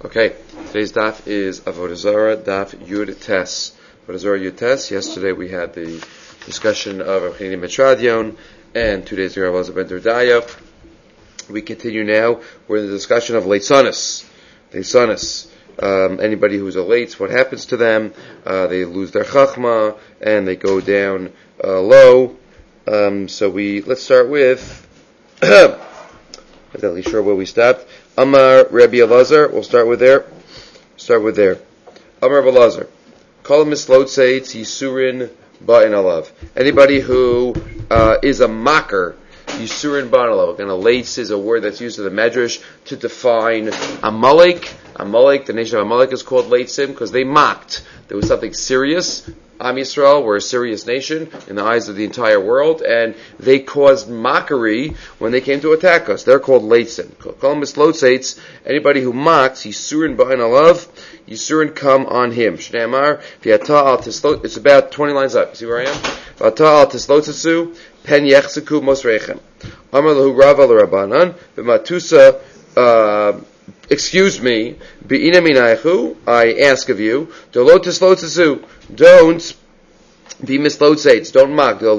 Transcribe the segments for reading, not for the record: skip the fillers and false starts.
Okay, today's daf is Avodah Zarah, daf Yud Tes. Avodah Zarah Yud Tes. Yesterday we had the discussion of Rav Chanina Metradion, and 2 days ago Rav Elazar ben Durdaya. We continue now. We're in the discussion of Leitzanis. Anybody who's a Leitz, what happens to them? They lose their Chachma, and they go down low. So let's start with, I'm not really sure where we stopped. Amar Rabbi Elazar, we'll start with there. Amar Rabbi Elazar, Kol mislotzeitz yisurin ba'in alav. Anybody who is a mocker, yisurin ba'in alav. Again, a leitz is a word that's used in the Medrash to define Amalek. The nation of Amalek is called leitzim because they mocked. There was something serious. Am Yisrael were a serious nation in the eyes of the entire world, and they caused mockery when they came to attack us. They're called leitzim. Kol mislotzeitz, anybody who mocks, yisurin ba'in alav, yisurin come on him. Shnei amar, v'yata al tislot, it's about 20 lines up. You see where I am? V'yata al tislotzetsu, pen yechseku mosreichem. Amar lahu rava l'rabanan, v'matusa, excuse me, be'ina minaychu, I ask of you, dolo tislotzetsu, don't be mislotzeitz, don't mock. So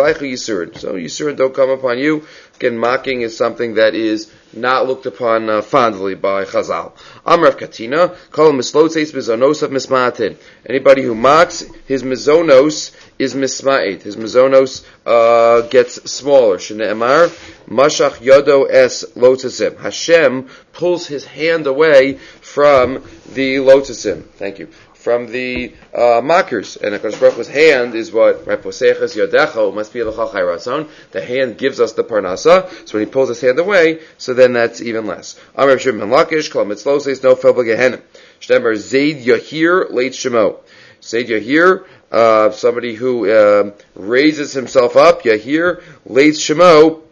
Yisurin don't come upon you. Again, mocking is something that is not looked upon fondly by Chazal. Amrav Katina, call him mislotzeitz mizonos of misma'atin. Anybody who mocks, his mizonos is misma'it. His mizonos gets smaller. Shne'emar, mashach yodo es lotzim. Hashem pulls his hand away from the lotzim. Thank you. From the mockers, and HaKadosh Baruch Hu's hand is what Reposeches Yodecho must be l'chal chai ratzon. The hand gives us the parnasa, so when he pulls his hand away, so then that's even less. Amar Shimon Lakish Kol Mitzlo says no fel b'gehenim. Shtemar Zayd Yahir Leit Shemo. Zayd Yahir, somebody who raises himself up. Yahir Leit Shemo.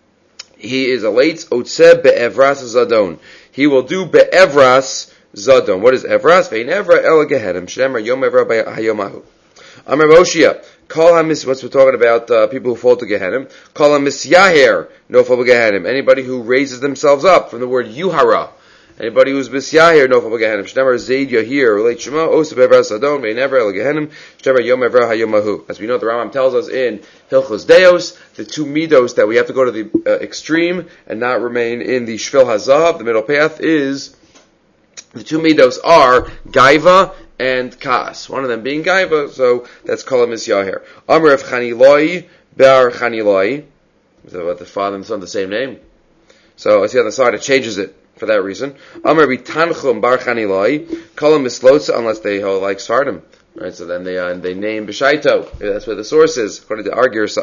He is a Leitz Otzeh be'evras zadon. He will do be'evras Zadon. What is Evras? Vein Evra El Gehenim. Shemar Yom Evra Hayomahu. Amar Moshia. Call him, once we're talking about people who fall to Gehenim, call him Misyaher, no fall to Gehenim. Anybody who raises themselves up from the word Yuhara. Anybody who's Misyaher, no fall to Gehenim. Shemar Zayd Yahir, relate Shema, Osab Evras Zadon, Vein Evra El Gehenim, Shemar Yom Evra Hayomahu. As we know, the Rambam tells us in Hilchos Deos, the two midos that we have to go to the extreme and not remain in the Shvil Hazav, the middle path is, the two midos are Gaiva and Kas. One of them being Gaiva, so that's Kol HaMisyahir. Amar of Chaniloi Bar Chaniloi. The father and son the same name. So I see on the side it changes it for that reason. Amar Tanchum Bar Chaniloi. Kol HaMislotza, unless they like Sardim. Right, so then they name B'Shaito. That's where the source is, according to Argyr.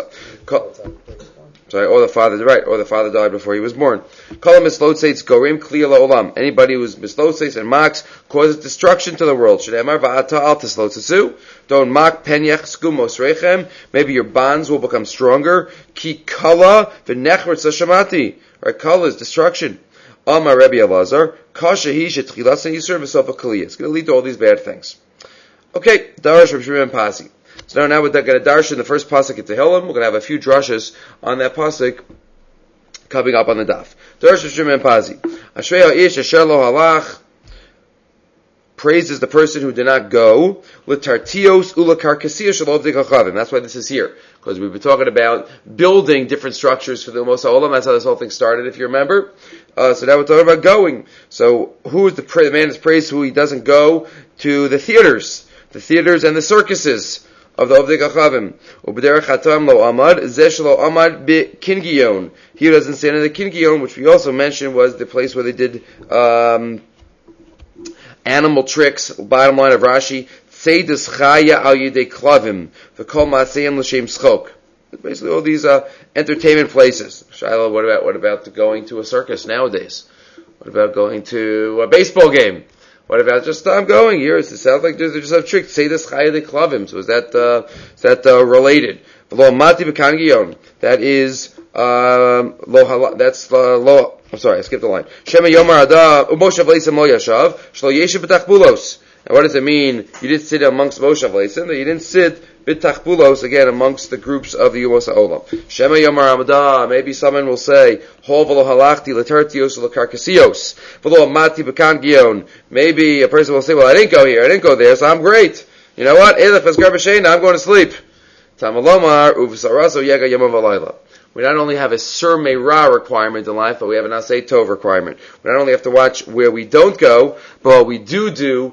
Or the father died before he was born. Kol mislotzeitz gorim kliya la'olam. Anybody who's mislotzeitz and mocks causes destruction to the world. Shne'emar va'ata al tislotzetzu. Don't mock pen yechsku mosreichem. Maybe your bonds will become stronger. Ki kala v'nechretz hashamati. Right, kala is destruction. Amar Rabbi Elazar, kasha hi shetchilas and yisur v'sofa kaliyah. It's going to lead to all these bad things. Okay, Darash Rav Shimon Pasi. So now we're going to darshan the first pasuk in Tehillim. We're going to have a few drushes on that pasuk coming up on the daf. Darash Rav Shimon Pazi. Ashrei ha'ish asher lo halach. Praises the person who did not go. L'tartios u'lekarkasiyah shel ovdei chachavim. That's why this is here, because we've been talking about building different structures for the Moshe Olam. That's how this whole thing started, if you remember. So now we're talking about going. So who is the man is praised who he doesn't go to the theaters and the circuses of the Ovdei Chachavim. Ubederech Hatam lo amad, zesh lo amad bi Kingion. He doesn't stand in the Kingion, which we also mentioned was the place where they did animal tricks. Bottom line of Rashi, Tzeidas Chaya al Yidei Klavim, v'kol Ma'aseyim l'shem schok. Basically all these entertainment places. Shiloh, what about going to a circus nowadays? What about going to a baseball game? What about just I'm going here? It sounds like they just have tricks. Say this chaya de klavim. So is that related? Lo mati b'kangiyon. That is lo. That's lo. I'm sorry, I skipped the line. Shema yomar ada umoshav leisam lo yashav shlo yeshiv b'tachbulos. And what does it mean? You didn't sit amongst Moshav Leitzim, that you didn't sit B'tachbulos, again, amongst the groups of the Yomos HaOlam. Shema Yomar Amadah, maybe someone will say, Hol v'lo halachti l'tertios l'karkasios, v'lo amati b'kan. Maybe a person will say, well, I didn't go here, I didn't go there, so I'm great. You know what? Elef es garbashena, I'm going to sleep. Tamalomar, uv'saraso yega yom v'layla. We not only have a Sur Meirah requirement in life, but we have an Asay Tov requirement. We not only have to watch where we don't go, but what we do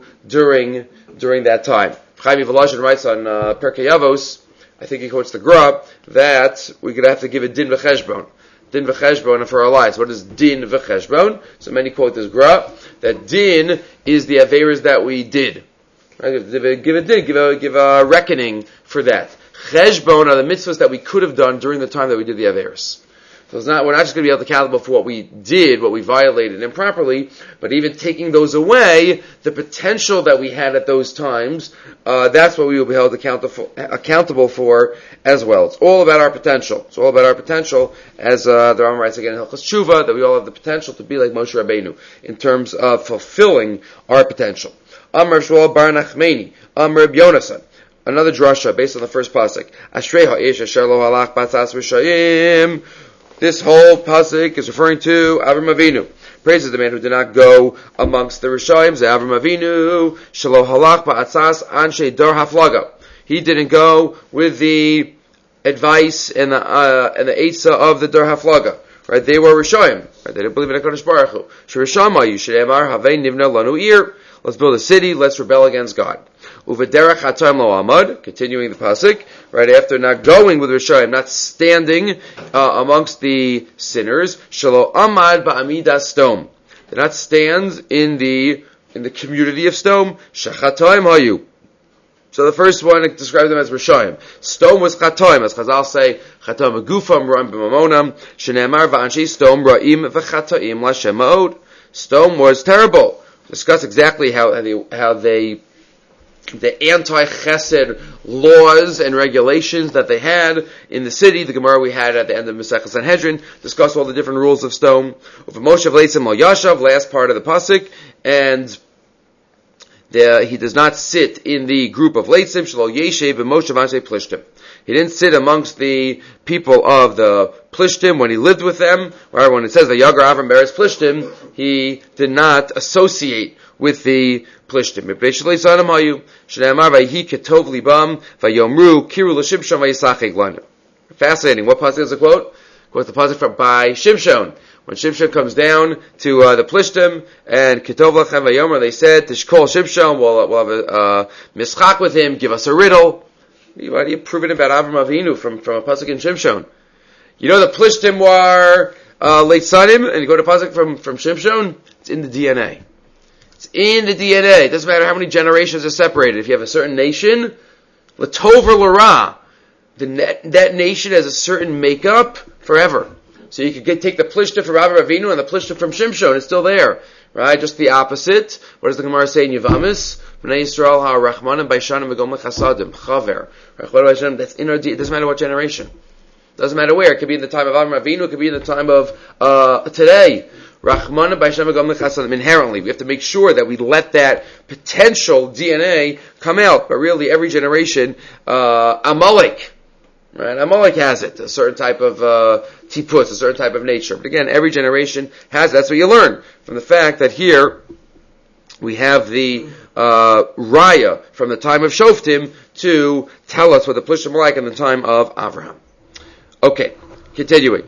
during that time. Chaim Volozhin writes on Perkei Avos, I think he quotes the Gra, that we're going to have to give a din v'cheshbon. Din v'cheshbon for our lives. What is din v'cheshbon? So many quote this Gra, that din is the Averas that we did. Right? Give a din, give a reckoning for that. Cheshbon are the mitzvahs that we could have done during the time that we did the Averas. So we're not just going to be held accountable for what we did, what we violated improperly, but even taking those away, the potential that we had at those times, that's what we will be held accountable for as well. It's all about our potential. It's all about our potential, as the Rambam writes again in Hilchos Tshuva, that we all have the potential to be like Moshe Rabbeinu in terms of fulfilling our potential. Amar Shmuel bar Nachmani, Amar Reb Yonasan. Another drasha based on the first pasuk. Ashrei ha'esh asher lo halach batzas v'shayim. This whole pasuk is referring to Avram Avinu. Praises the man who did not go amongst the Rishayim. Avram Avinu shelo halach ba'atzas anshe dor haflaga. He didn't go with the advice and the eitzah of the dor haflaga. Right? They were Rishayim. Right? They didn't believe in HaKadosh Baruch Hu. Shirishama yishe'emar havei nivna lanu ir. Let's build a city. Let's rebel against God. Uvederach hatam lo amad, continuing the pasuk, right after not going with Rishayim, not standing amongst the sinners, shelo amad ba'amidas stom. Did not stand in the community of Stom. Shachatoim hayu. So the first one described them as Rishayim. Stom was chatoim, as Chazal say, chatoim agufam ra'im b'mamonam, shene'emar va'anshi Stom ra'im v'chatoim l'Hashem ma'od. Stom was terrible. Discuss exactly how they the anti-chesed laws and regulations that they had in the city. The Gemara we had at the end of Masechah Sanhedrin discuss all the different rules of Stom. Of Moshe Leitzim al Yashav, last part of the pasuk, and he does not sit in the group of Leitzim Shelo Yeshev and Moshe Vanshe Plishtim. He didn't sit amongst the people of the Plishtim when he lived with them. Right? When it says that Yagar Avram Beres Plishtim, he did not associate with the Plishtim. Fascinating. What pasuk is the quote? Quote the pasuk by Shimshon. When Shimshon comes down to the Plishtim and Ketov Lachem Vayomer, they said, Tishkol Shimshon, we'll have a mischak with him, give us a riddle. Why do you prove it about Avram Avinu from a pasuk in Shimshon? You know the Plishtim were Leitzanim, and you go to pasuk from Shimshon, it's in the DNA. It's in the DNA. It doesn't matter how many generations are separated. If you have a certain nation, Latov or Lara, that nation has a certain makeup forever. So you could take the Plishtim from Avram Avinu and the Plishtim from Shimshon. It's still there. Right? Just the opposite. What does the Gemara say in Yevamis? B'nai Yisrael ha'rachmanim b'ishanim v'gom l'chasadim. Chaver. That's in our DNA. It doesn't matter what generation. It doesn't matter where. It could be in the time of Avram Avinu. It could be in the time of today. Rachmanim b'ishanim v'gom l'chasadim. Inherently, we have to make sure that we let that potential DNA come out. But really, every generation, Amalek. Right? Amalek has it, a certain type of tipus, a certain type of nature. But again, every generation has it. That's what you learn from the fact that here we have the raya from the time of Shoftim to tell us what the Plishtim were like in the time of Avraham. Okay, continuing.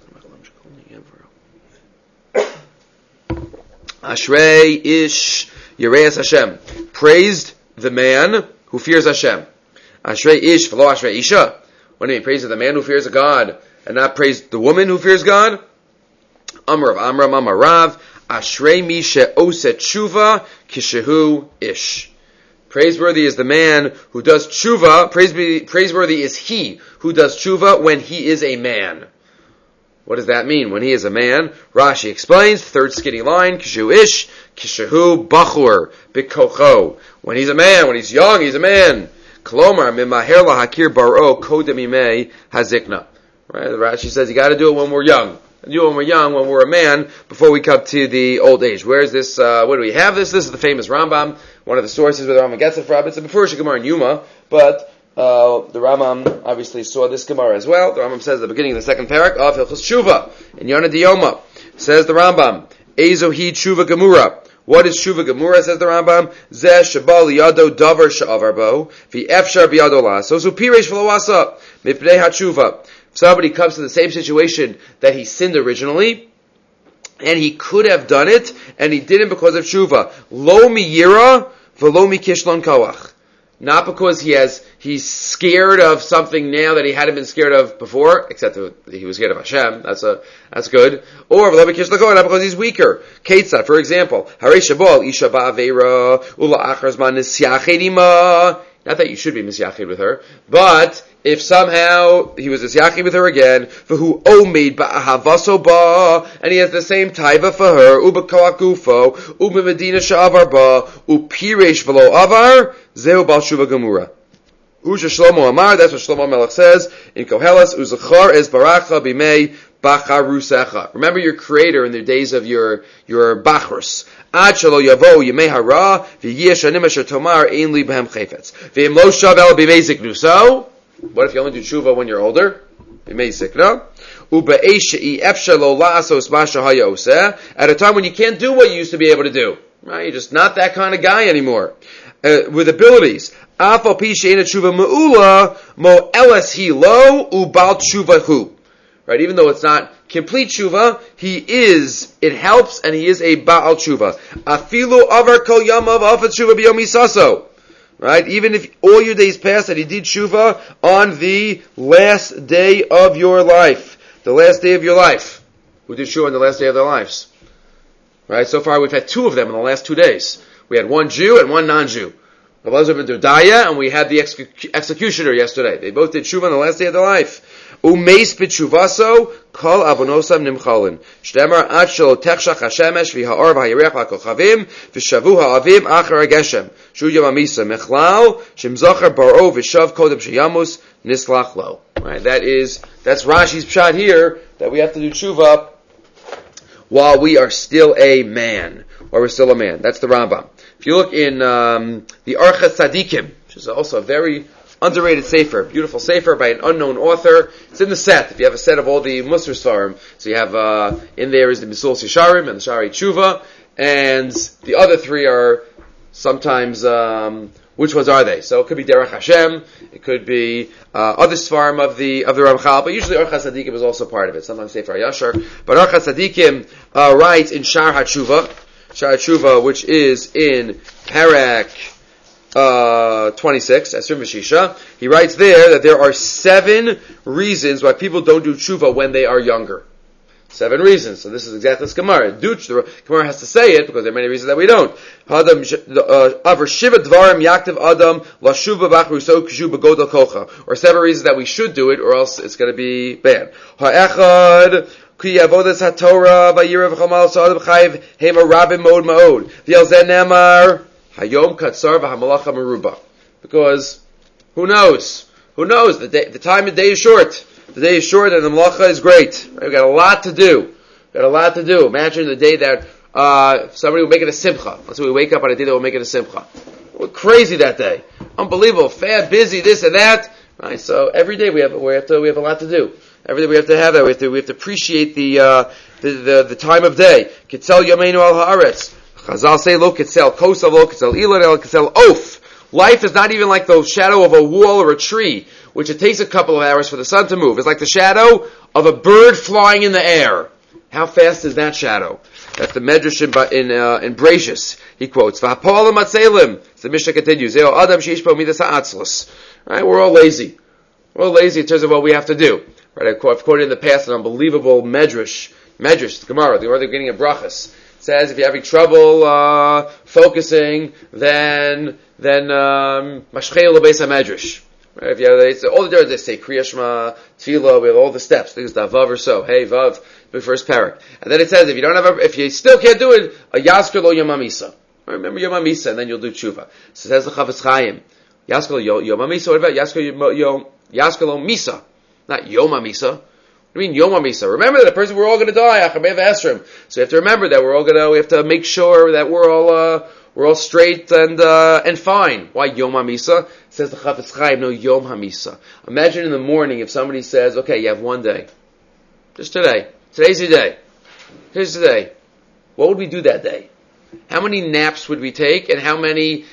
Ashrei ish Yireis Hashem. Praised the man who fears Hashem. Ashrei ish v'lo ashrei isha. What do you mean? Praise the man who fears God and not praise the woman who fears God? Amar of Amram, Amar Rav, Ashrei mi she'oset tshuva kishehu ish. Praiseworthy is the man who does tshuva. Praiseworthy is he who does tshuva when he is a man. What does that mean? When he is a man? Rashi explains, third skinny line, kishehu ish, kishehu bachur, bikocho. When he's a man, when he's young, he's a man. Kolomar mimaher lahakir baro kodem imei hazikna. Right? The Rashi says you got to do it when we're young. do when we're young, when we're a man, before we come to the old age. Where is this? Where do we have this? This is the famous Rambam, one of the sources where the Rambam gets it from. It's a Befurish Gemara in Yuma, but the Rambam obviously saw this Gemara as well. The Rambam says at the beginning of the second parak of Hilchos Tshuva in Yonah Diyoma. Says the Rambam, Ezohi Tshuva Gemura. What is Tshuva Gemura, says the Rambam? Zeh Shabal Yado Davar Sha'avar Bo, V'efshar B'yado Laso, so Piresh V'lo Asa, Mipnei HaTshuva. If somebody comes to the same situation that he sinned originally, and he could have done it, and he didn't because of Tshuva. Lo Miyira, V'lo Mikishlon Kawach. Not because he's scared of something now that he hadn't been scared of before, except that he was scared of Hashem. That's good. Or not because he's weaker. Ketzah, for example, Isha Ba'aveira Ula Achrazman Nisyachedima. Not that you should be misyachid with her, but if somehow he was misyachid with her again, for who omeid ba'ahavaso ba, and he has the same taiva for her, uba kawakufo, uba medina sha'avar ba, upiresh v'lo avar, zehu bal shuva gemura. Usha Shlomo Amar, that's what Shlomo Melech says in Koheles, uzachar es baracha bimei bacharusecha. Remember your creator in the days of your bachrus. Ad shelo yavo yemei hara v'yish anim asher tomar ein li b'hem chayfetz v'im lo shav el b'mei ziknuso. What if you only do tshuva when you're older? B'mei zikna. U'be'ei she'i efshar lo la'asos ma shehaya oseh. At a time when you can't do what you used to be able to do. Right? You're just not that kind of guy anymore. With abilities. Afal pi she'ena tshuva me'ula mo eles hi lo u'bal tshuva hu. Right, even though it's not complete tshuva, it helps, and he is a Baal tshuva. Afilu avar kol yamav afat tshuva b'yom isaso. Right, even if all your days passed and he did tshuva on the last day of your life. The last day of your life. Who did tshuva on the last day of their lives? Right, so far we've had two of them in the last 2 days. We had one Jew and one non-Jew. Elazar ben Dodaya, and we had the executioner yesterday. They both did tshuva on the last day of their life. Umeis b'tshuvaso kol avonosam nimchalin. Shtemar ad shelo techshach hashemesh v'ha'or v'ha'yirech v'ha'kochavim v'shavu ha'avim achar ha'geshem. Shu yom hamisa mechlal shemzocher baro v'shav kodem sheyamus nislach lo. Right, that's Rashi's pshat here, that we have to do tshuva while we are still a man. While we're still a man. That's the Rambam. If you look in the Orchos Tzadikim, which is also a very underrated sefer, beautiful sefer by an unknown author. It's in the set. If you have a set of all the Musar Svarim, so you have in there is the Misul Yesharim and the Shari Tshuva, and the other three are sometimes which ones are they? So it could be Derech Hashem, it could be other Svarim of the Ramchal, but usually Orchos Tzadikim is also part of it. Sometimes Sefer Yashar, but Orchos Tzadikim writes in Shar HaTshuva, which is in Parak 26, Esrim V'Shisha, he writes there that there are 7 reasons why people don't do tshuva when they are younger. 7 reasons. So this is exactly this Gemara. The Gemara has to say it because there are many reasons that we don't. Or 7 reasons that we should do it, or else it's going to be bad. Ki avodas haTorah vayirav chamal sa'ad b'chayiv hema rabim mod ma'od. V'yal zeh nemar hayom katzar v'hamalacha meruba. Because who knows? The time of day is short. The day is short and the malacha is great. Right? We've got a lot to do. Imagine the day that somebody will make it a simcha. Let's say we wake up on a day that will make it a simcha. We're crazy that day. Unbelievable. Fat, busy, this and that. Right? So every day we have a lot to do. Every day we have to have that. We have to appreciate the time of day. Kitzel Yomeinu al Haaretz. Chazal say lo kitzel kosa lo kitzel ilan el kitzel oaf. Life is not even like the shadow of a wall or a tree, which it takes a couple of hours for the sun to move. It's like the shadow of a bird flying in the air. How fast is that shadow? That's the Medrash in Brachus. He quotes, "V'hapol matzelim." The Mishnah continues, "Zeo adam sheish po midas ha'atzlus." Right? We're all lazy. We're all lazy in terms of what we have to do. Right? I've quoted in the past an unbelievable Medrash, the Gemara, the beginning of Brachas. It says if you're having trouble focusing, then mashchei l'beis hamedrash. Right? If you have, all the dirt they say Kriya Shema, Tefillah, we have all the steps. I think it's the Vav or so. Hey Vav, the first parak, and then it says if you still can't do it, a Yasker lo Yom HaMisa. Remember Yom HaMisa, and then you'll do tshuva. So it says the Chavetz Chaim, Yasker lo Yom HaMisa. What about Yasker lo Misa? Not Yom HaMisa. I mean, Yom HaMisa. Remember that we're all going to die. So you have to remember that we have to make sure that we're all straight and fine. Why Yom HaMisa? Says the Chafetz Chaim, no Yom HaMisa. Imagine in the morning if somebody says, okay, you have one day. Just today. Today's your day. Here's the day. What would we do that day? How many naps would we take? And how many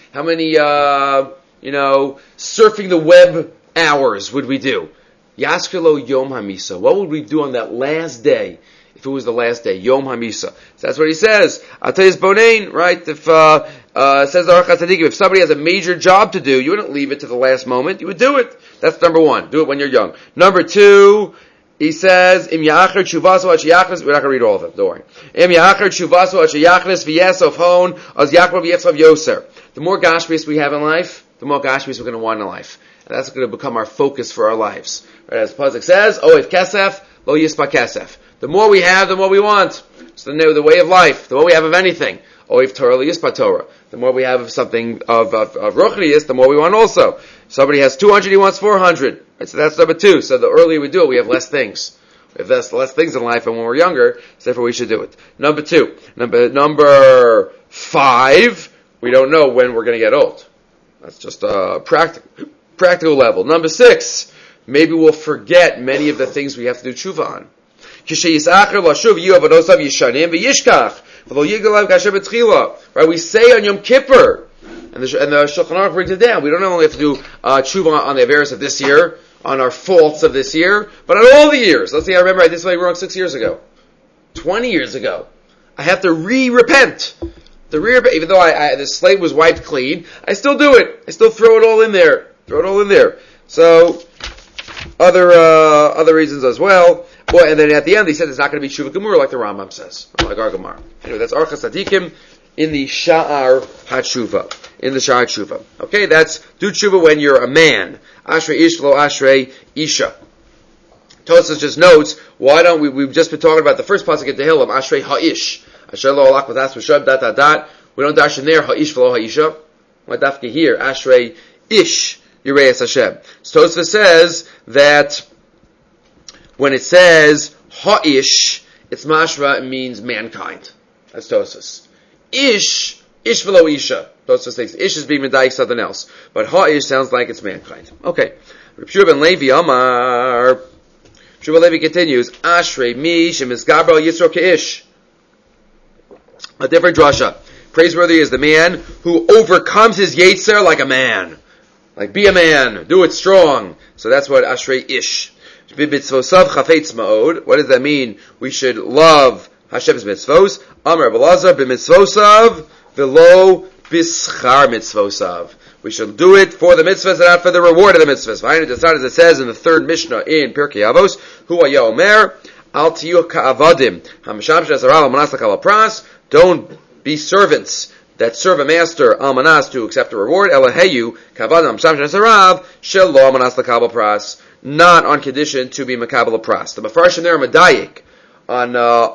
surfing the web hours would we do? Yaskelo Yom HaMisa. What would we do on that last day? If it was the last day, Yom HaMisa. So that's what he says. Atayis Bonain, right? If says the Arachat Tzadikim, if somebody has a major job to do, you wouldn't leave it to the last moment. You would do it. That's number one. Do it when you're young. Number two, he says, Im Ya'achar Tshuvaso Ha'Sheyachlis. We're not going to read all of them. Don't worry. Im Ya'achar Tshuvaso Ha'Sheyachlis V'Yesov Hon Az Yaakov V'Yitzchav Yoser. The more Gashmis we have in life, the more Gashmis we're going to want in life. And that's going to become our focus for our lives. Right? As Pasuk says, Oev Kesef, Lo Yispa Kesef. The more we have, the more we want. It's the way of life. The more we have of anything. Oev Torah, Lo Yispa Torah. The more we have of something of Ruchnius, the more we want also. Somebody has 200, he wants 400. Right? So that's number two. So the earlier we do it, we have less things. We have less things in life, and when we're younger, so therefore we should do it. Number two. Number five, we don't know when we're going to get old. That's just a practical level. Number six, maybe we'll forget many of the things we have to do tshuva on. Right? We say on Yom Kippur, and the Shulchan Aruch brings it down. We don't only have to do tshuva on the Averos of this year, on our faults of this year, but on all the years. Let's see, I remember I did something wrong 6 years ago, 20 years ago. I have to repent. Even though the slate was wiped clean, I still do it. I still throw it all in there. So other reasons as well. Well, and then at the end he said it's not going to be Tshuva Gemur like the Rambam says, like our Gemara. Anyway, that's Archas Tzadikim in the Sha'ar HaTshuva. Okay, that's do Tshuva when you're a man. Ashrei Ish Lo Ashrei Isha. Tosas just notes, why don't we've just been talking about the first pasuk in Tehillim, Ashrei Ha'ish. Ashrei Lo Alach V'tas V'shab ... We don't dash in there, Ha'ish V'lo Ha'isha. What dafke here, Ashrei Ish Yireis Hashem. So Tosfos says that when it says Ha'ish, it's mashra, it means mankind. That's Tosfos. Ish V'lo Isha. Tosfos thinks Ish is being medayik something else. But Ha'ish sounds like it's mankind. Okay. Reb Shua ben Levi Amar. Shua ben Levi continues, Ashrei Mi Shemisgabra Yisro Ke'ish. A different drasha. Praiseworthy is the man who overcomes his yetzer like a man. Like, be a man. Do it strong. So that's what Ashrei Ish. B'mitzvosav chafetz ma'od. What does that mean? We should love Hashem's mitzvos. Amar Belazar b'mitzvosav v'lo b'schar mitzvosav. We should do it for the mitzvahs and not for the reward of the mitzvahs. As it says in the third Mishnah in Pirkei Avos, Hu haya omer, al tiyu ka'avadim, hamasham she'asara l'manas l'kabel pras. Don't be servants that serve a master almanas to accept a reward. Elaheyu kavadim hamasham she'asarav shelo almanas l'kabel pras. Not on condition to be makabel pras. The Mefarshim there are medayik on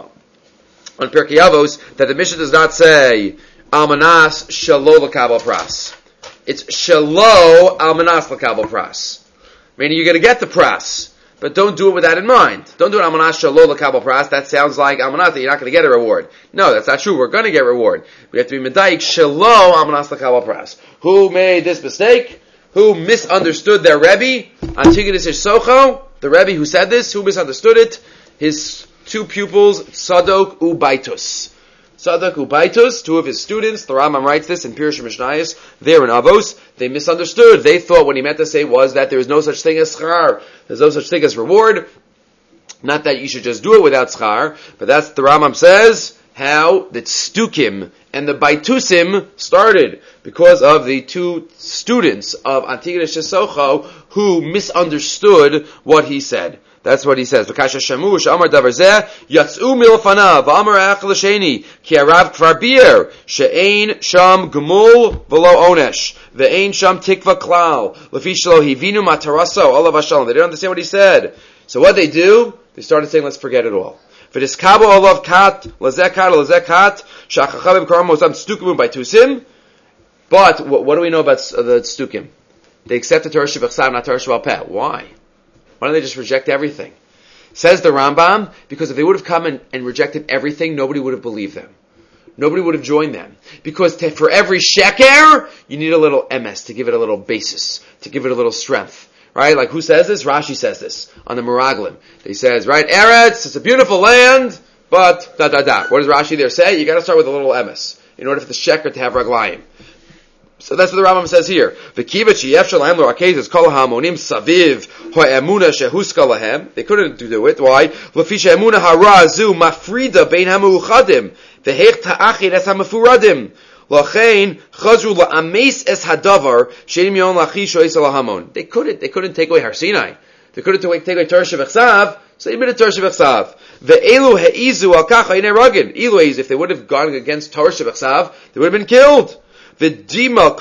Pirkei Avos that the Mishnah does not say almanas shelo l'kabel pras. It's shelo almanas l'kabel pras. Meaning you're going to get the pras, but don't do it with that in mind. Don't do it almanas shelo l'kabel pras. That sounds like almanas that you're not going to get a reward. No, that's not true. We're going to get reward. We have to be medayik shelo almanas l'kabel pras. Who made this mistake? Who misunderstood their Rebbe? Antigonus Socho, the Rebbe who said this, who misunderstood it? His two pupils, Tzadok Ubaitus. Tzadok Ubaitus, two of his students, the Rambam writes this in Pirush Mishnayos, there in Avos, they misunderstood. They thought what he meant to say was that there is no such thing as schar. There's no such thing as reward. Not that you should just do it without schar, but that's the Rambam says, how the Tzdukim and the Baitusim started because of the two students of Antigonus Socho who misunderstood what he said. That's what he says. V'kasha shamush amar davar zeh yatzu milfanav v'amar ach l'sheni ki arav kvar bir she'ein sham gemul v'lo onesh ve'ein sham tikva klal lefi shelo hivinu mataraso olav hashalom. They didn't understand what he said. So what they do? They started saying, let's forget it all. V'diskabo olav kat lezekat shachachavim karam mosam tzdukim by tusim. But what do we know about the tzdukim? They accepted Torah Shebachsav, not Torah Shebal Peh. Why? Why don't they just reject everything? Says the Rambam, because if they would have come and rejected everything, nobody would have believed them. Nobody would have joined them. Because for every sheker, you need a little emes to give it a little basis, to give it a little strength. Right? Like who says this? Rashi says this on the Meraglim. He says, right, Eretz, it's a beautiful land, but da. What does Rashi there say? You gotta start with a little emes in order for the sheker to have raglayim. So that's what the Rambam says here. They couldn't do it. Why? They couldn't take away Har Sinai. They couldn't take away Torah Shebechsav, so they made a Torah Shebechsav. If they would have gone against Torah Shebechsav, they would have been killed. They wanted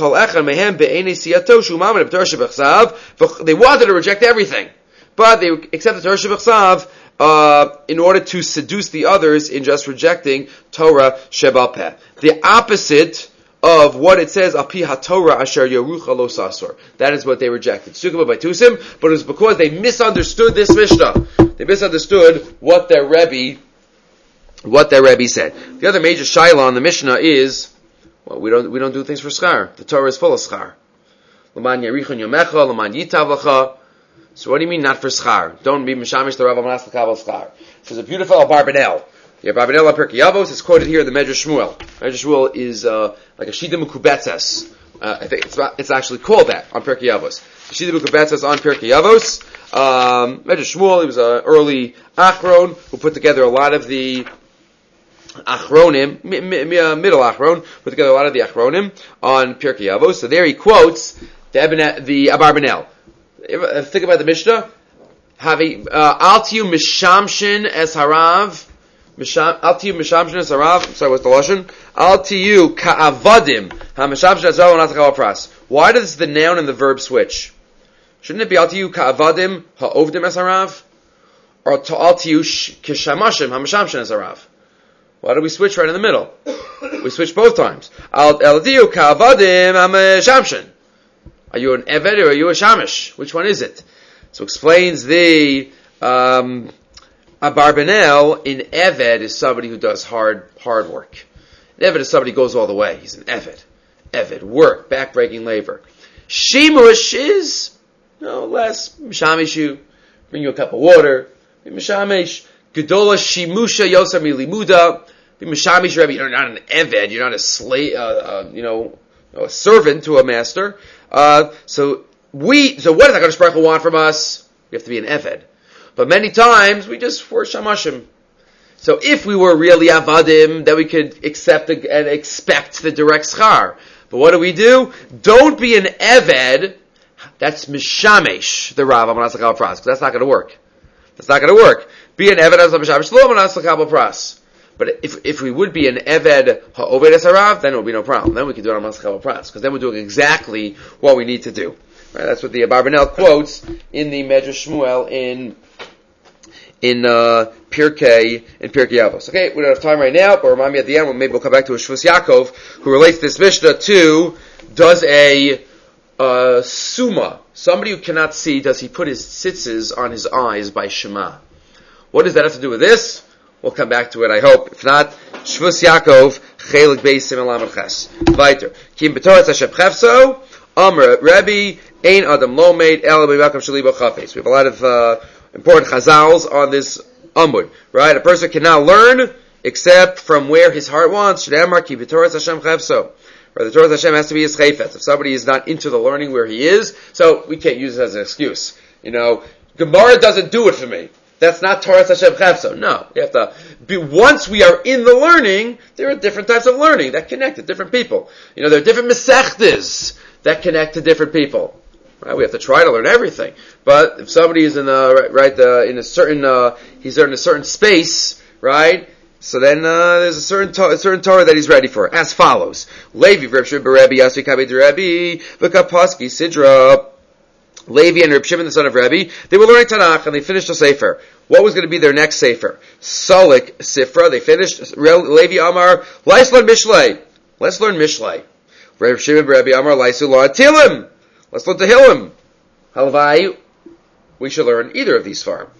to reject everything, but they accepted Torah Shebechsav in order to seduce the others in just rejecting Torah Shebal Peh. The opposite of what it says, Api HaTorah Asher Yerucha Lo Sasor. That is what they rejected. Sukha by Tusim, but it was because they misunderstood this Mishnah. They misunderstood what their Rebbe said. The other major shaila on the Mishnah is, well, we don't do things for schar. The Torah is full of schar. L'man yerichon yomecha, l'man yitav lecha. So what do you mean not for schar? Don't be mishamish the Rav Amanas l'kabel schar. There's a beautiful Abarbanel. The Abarbanel on Pirkei Avos is quoted here in the Medrash Shmuel. Medrash Shmuel is like a Shida Mukubetzes. I think it's actually called that on Pirkei Avos. Shida Mukubetzes on Pirkei Avos. Medrash Shmuel, he was an early Achron who put together a lot of the Achronim, middle Achron, put together a lot of the Achronim on Pirkei Avos. So there he quotes the Abarbanel. Think about the Mishnah. Altiu mishamshin es harav. Altiu mishamshin es harav. Sorry, what's the lashon? Altiu ka'avadim ha mishamshin es harav natachal pras. Why does the noun and the verb switch? Shouldn't it be altiu ka'avadim ha ovdim es harav, or altiu kishamashim ha mishamshin es harav? Why do we switch right in the middle? We switch both times. Altiu ka'avadim ha mishamshin. Are you an Eved or are you a Shamish? Which one is it? So explains the Abarbanel, in Eved is somebody who does hard work. An Eved is somebody who goes all the way. He's an Eved. Eved, work, back-breaking labor. Shimush is, less. Mishamish you, bring you a cup of water. Mishamish. Gedola Shimusha Yosar Milimuda. Mishamish Rebbe, you're not an Eved, you're not a slave, a servant to a master. So what does HaKadosh Baruch Hu want from us? We have to be an Eved. But many times, we're Shamashim. So if we were really Avadim, then we could accept and expect the direct schar. But what do? Don't be an Eved. That's Mishamesh, the Rav Amanas L'Kabel Pras, because that's not going to work. Be an Eved as a Mishamesh, Lo Amanas L'Kabel Pras. But if we would be an Eved ha'oved es harav, then it would be no problem. Then we could do it on Amanas L'Kabel Pras, because then we're doing exactly what we need to do. Right? That's what the Abarbanel quotes in the Medrash Shmuel in Pirkei Avos. Okay, we don't have time right now, but remind me at the end. Maybe we'll come back to a Shvus Yaakov who relates this Mishnah to, does a suma, somebody who cannot see, does he put his tzitzis on his eyes by Shema? What does that have to do with this? We'll come back to it, I hope. If not, Shvus Yaakov, Chelik Beis Simon Lamed Ches. Weiter. Kim B'Torah Hashem Chefso, Amr Rebbe, Ein Adam Lomeid, El B'Yakam Shalibo Chafes. We have a lot of important chazals on this Amud. Right? A person cannot learn except from where his heart wants. Shneimar Ki B'Torah Hashem Chefso. Right? The Torah Hashem has to be his chayfetz. If somebody is not into the learning where he is, so we can't use it as an excuse. Gemara doesn't do it for me. That's not Torah Hashem Chefso. No. We have to be, once we are in the learning, there are different types of learning that connect to different people. There are different mesechtes that connect to different people. Right? We have to try to learn everything. But if somebody is in in a certain he's in a certain space, right? So then there's a certain Torah that he's ready for. As follows: Levi Reb Shimon Rebbe Yasvi Kabed Rebbe V'Kapaski Sidra. Levi and Reb Shimon, the son of Rebbe, they were learning Tanakh and they finished a sefer. What was going to be their next sefer? Salik Sifra. They finished. Levi Amar, let's learn Mishlei. Let's learn Mishlei. Reb Shimon Rebbe Amar, let's learn Tehillim. Let's learn Tehillim. Halavai, we should learn either of these farm.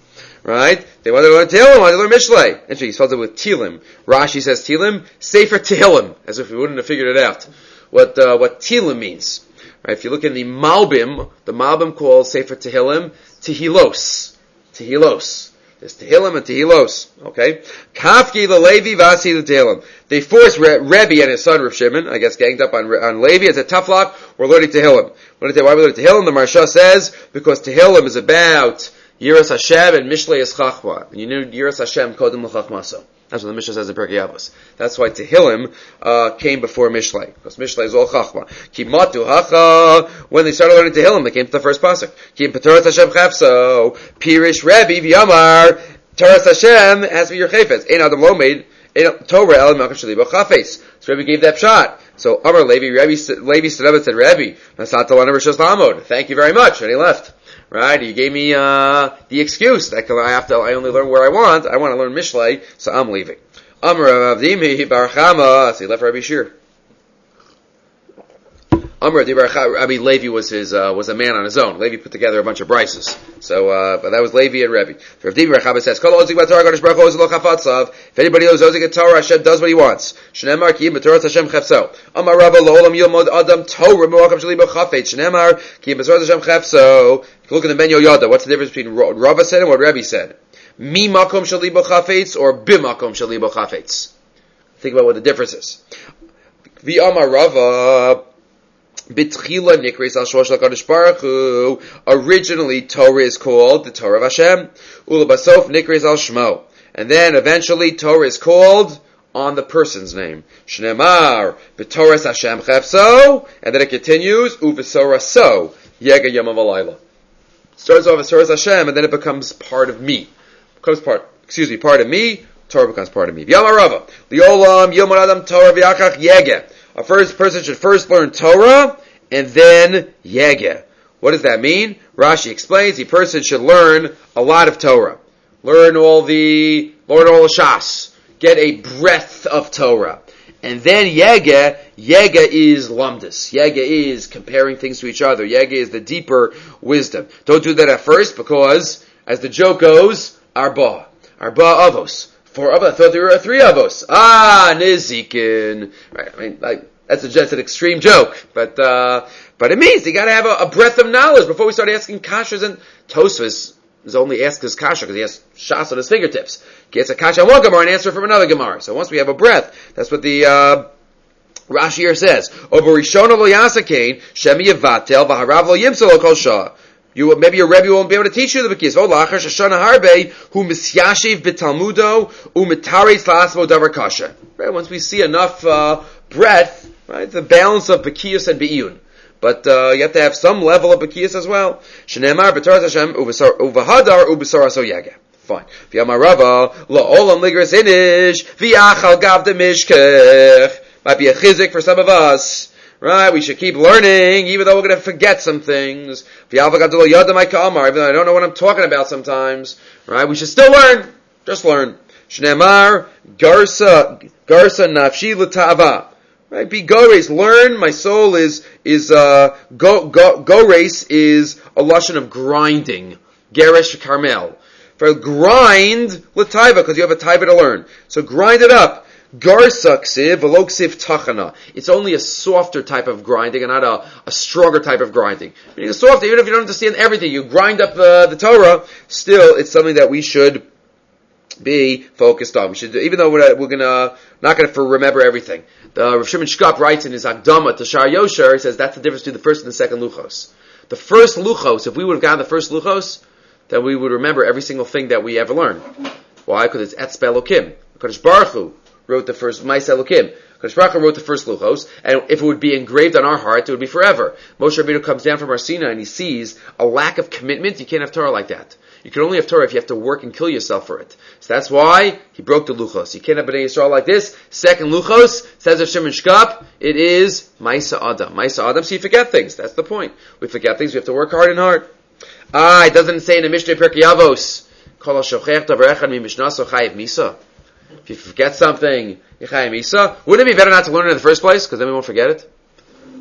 right? They wanted to learn Tehillim, wanted to learn Mishlei. And he spells it with Tilim. Rashi says Tilim, Sefer Tehillim, as if we wouldn't have figured it out. What Tilim means. Right? If you look in the Malbim calls Sefer Tehillim Tehilos. Tehilos. There's Tehillim and Tehilos. Okay? Kafki LeLevi Vasi LeTehillim. They forced Rebbe and his son Rav Shimon, I guess, ganged up on Levi as a taflach. We're learning Tehillim. Why we learn Tehillim? The Marsha says because Tehillim is about Yiras Hashem and Mishlei is Chachma. And you knew Yiras Hashem Kodem L'Chachmaso. That's what the Mishnah says in Pirkei Avos. That's why Tehillim came before Mishlei, because Mishlei is all Chachma. Ki Matu Hacha. When they started learning Tehillim, they came to the first pasuk. Ki P'Toras Hashem Chafso Pirish Rebbe V'Yamar. Toras Hashem has to be your chayfetz. Ein Adam Lo made Torah El Malchus Shalibo Chafetz. So Rebbe gave that shot. So Amar Levi stood up and said, Rebbe, Nasat Alana Rishos Lamod. Thank you very much. And he left. Right? He gave me the excuse that I only learn where I want to learn Mishlei, so I'm leaving. Amar Avdimi Barachama. So he left Rabbi Shir. Amar Rabbi Levi was a man on his own. Levi put together a bunch of brises. So, but that was Levi and Rebbe. Rabbi Barachama says, if anybody knows Ozik Torah, Hashem does what he wants. Shnemar ki b'Torah Hashem chefso. Amar Rabba lo'olam yilmod adam Torah m'wakam sheli b'chafet. Shnemar ki b'Torah Hashem chefso. Look at the Ben Yoyada. What's the difference between what Rava said and what Rebbe said? Mi makom sheli b'chafetz or bimakom sheli b'chafetz. Think about what the difference is. V'amar Rava. Bitchila nikres al shosh l'kadosh baruch hu. Originally, Torah is called the Torah of Hashem. Ulabasof nikres al shmo. And then eventually, Torah is called on the person's name. Shnemar b'Toras Hashem chefso. And then it continues u'v'soraso yega yom v'layla. Starts off as Toras Hashem, and then it becomes part of me. Part of me. Torah becomes part of me. V'yamar Rava li'olam yilmod adam Torah v'yachach yega. A first person should first learn Torah and then Yegeh. What does that mean? Rashi explains the person should learn a lot of Torah. Learn all the Shas. Get a breadth of Torah. And then Yegeh is Lamdus. Yegeh is comparing things to each other. Yegeh is the deeper wisdom. Don't do that at first because, as the joke goes, Arba Avos. 4 Avos. I thought there were 3 Avos. Nizikin. Right. I mean, that's just an extreme joke, but it means you got to have a breadth of knowledge before we start asking kashas. And Tosfos is only asked his kasha because he has shas on his fingertips. He gets a kasha on one gemara and answer from another gemara. So once we have a breadth, that's what the Rashi here says. Oberishona lo yasakain shemi yavatel v'harav lo yimsel lo kol shah. Maybe your Rebbe won't be able to teach you the Bekiyas. Oh, lachar shashana harbe hu misyashiv b'talmudo u'mitaretz la'asmo davar kasha. Right? Once we see enough breadth, right, the balance of Bekiyas and Be'iyun. But you have to have some level of Bekiyas as well. Shneimar b'Toras Hashem uvahadar ub'saraso yageh. Fine. V'yamar Rava la'olam ligras inish v'yachal gav demishkech. Might be a chizik for some of us. Right, we should keep learning, even though we're going to forget some things. Even though I don't know what I'm talking about sometimes. Right, we should still learn. Just learn. Shneimar garsa nafshi l'ta'ava. Right, be gores. Learn. My soul is gores is a lashon of grinding. Geresh Carmel. For grind l'taiva, because you have a taiva to learn. So grind it up. Garsa ksiv v'lo ksiv tachana. It's only a softer type of grinding and not a stronger type of grinding. Meaning a softer, even if you don't understand everything, you grind up the Torah, still it's something that we should be focused on. We should, even though we're not gonna remember everything. The Rav Shimon Shkop writes in his Akdama to Shar Yosher, he says that's the difference between the first and the second luchos. The first luchos, if we would have gotten the first luchos, then we would remember every single thing that we ever learned. Why? Because it's Etz Be'Elokim. Kadosh Baruch Hu wrote the first Ma'aseh Elokim. Kadosh Baruch Hu wrote the first luchos, and if it would be engraved on our heart, it would be forever. Moshe Rabbeinu comes down from Har Sinai and he sees a lack of commitment. You can't have Torah like that. You can only have Torah if you have to work and kill yourself for it. So that's why he broke the luchos. You can't have Bnei Yisrael like this. Second luchos, says Rav Shimon Shkop, it is Ma'aseh Adam. Ma'aseh Adam, so you forget things. That's the point. We forget things, we have to work hard and hard. It doesn't say in the Mishnah Pirkei Avos, Kol ha-shochech davar echad mi-mishnaso chayiv misa. If you forget something, wouldn't it be better not to learn it in the first place? Because then we won't forget it.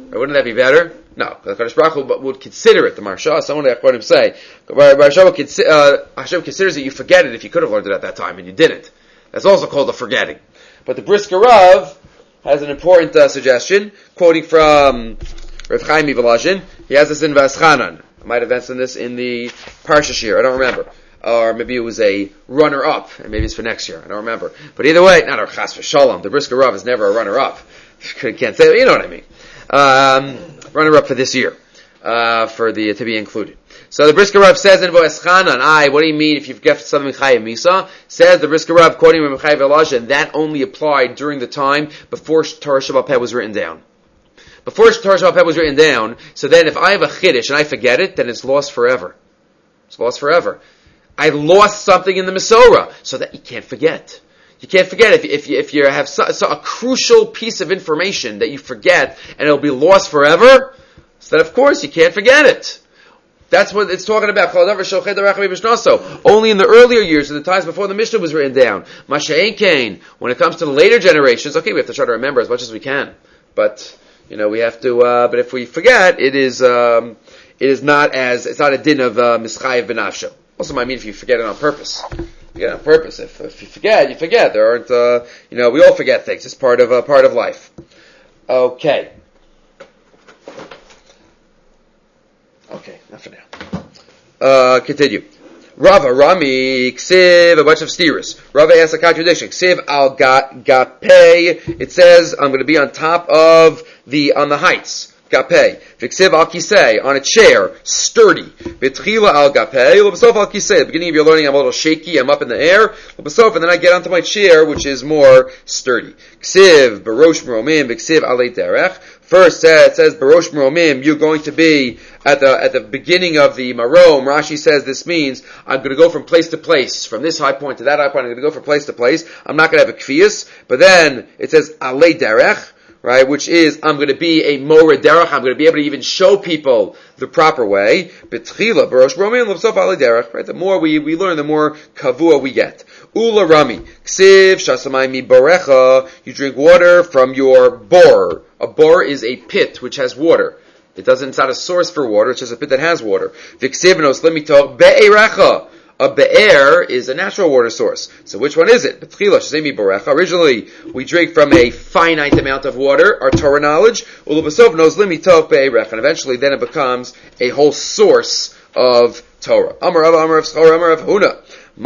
Wouldn't that be better? No, the Kadosh Baruch Hu would consider it. The Maharsha, someone that quote him say, Hashem considers that you forget it if you could have learned it at that time and you didn't. That's also called a forgetting. But the Brisker Rav has an important suggestion, quoting from Rav Chaim Volozhin. He has this in Vaschanan. I might have mentioned this in the Parsha Shir. I don't remember. Or maybe it was a runner-up, and maybe it's for next year. I don't remember. But either way, not a Chas v'Shalom. The Brisker Rav is never a runner-up. Can't say, you know what I mean. Runner-up for this year, for the to be included. So the Brisker Rav says in V'eschanan, what do you mean if you forget something Chayim Misa? Says the Brisker Rav, quoting from Chaim Volozhin, that only applied during the time before Torah Sheba'al Peh was written down. Before Torah Sheba'al Peh was written down, so then if I have a Chiddush and I forget it, then it's lost forever. It's lost forever. I lost something in the Mesorah, so that you can't forget. You can't forget if you have a crucial piece of information that you forget and it'll be lost forever. So that of course you can't forget it. That's what it's talking about. Only in the earlier years, in the times before the Mishnah was written down. Masha'en Kain. When it comes to the later generations, okay, we have to try to remember as much as we can. But we have to. But if we forget, it is not it's not a din of mischayev benafsho. Also might mean if you forget it on purpose. On purpose. If you forget, you forget. There aren't, we all forget things. It's part of life. Okay. Okay, not for now. Continue. Rava, Rami, Ksiv, a bunch of steers. Rava asks a contradiction. Ksiv al gapei. It says, I'm going to be on top of on the heights. Gapei. V'ksiv al kisei, on a chair, sturdy. V'tchila al gapei. L'basov al kisei. At the beginning of your learning, I'm a little shaky, I'm up in the air. L'basov, and then I get onto my chair, which is more sturdy. Ksiv, barosh meromim, v'ksiv alei derech. First, it says, barosh meromim, you're going to be at the beginning of the marom. Rashi says this means, I'm going to go from place to place. From this high point to that high point, I'm going to go from place to place. I'm not going to have a kfiyas. But then, it says, alei derech. Right, which is, I'm going to be a Moreh Derech, I'm going to be able to even show people the proper way. B'tchila, Barosh Romim, L'bsof Alei Derech. Right, the more we learn, the more kavua we get. Ula Rami, Ksiv, Shasamai Mi Barecha, you drink water from your bor. A bor is a pit which has water. It's not a source for water, it's just a pit that has water. V'ksiv nos lemito be'erecha. A be'er is a natural water source. So which one is it? Originally, we drink from a finite amount of water, our Torah knowledge. And eventually, then it becomes a whole source of Torah. Amar of Huna.